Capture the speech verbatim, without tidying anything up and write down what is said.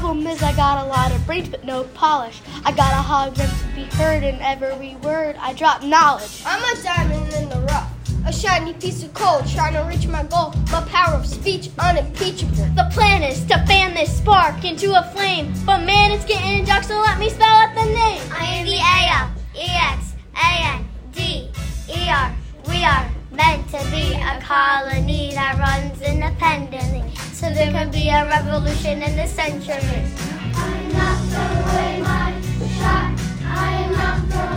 problem is I got a lot of brains but no polish. I gotta hog them to be heard in every word. I drop knowledge. I'm a diamond in the rough, a shiny piece of coal, trying to reach my goal. My power of speech unimpeachable. The plan is to fan this spark into a flame, but man, it's getting dark, so let me spell out the name. I am the A L E X A N D E R. We are meant to be a colony that runs independently, so there can be a revolution in this century. I'm not throwing away my shot. I am not throwing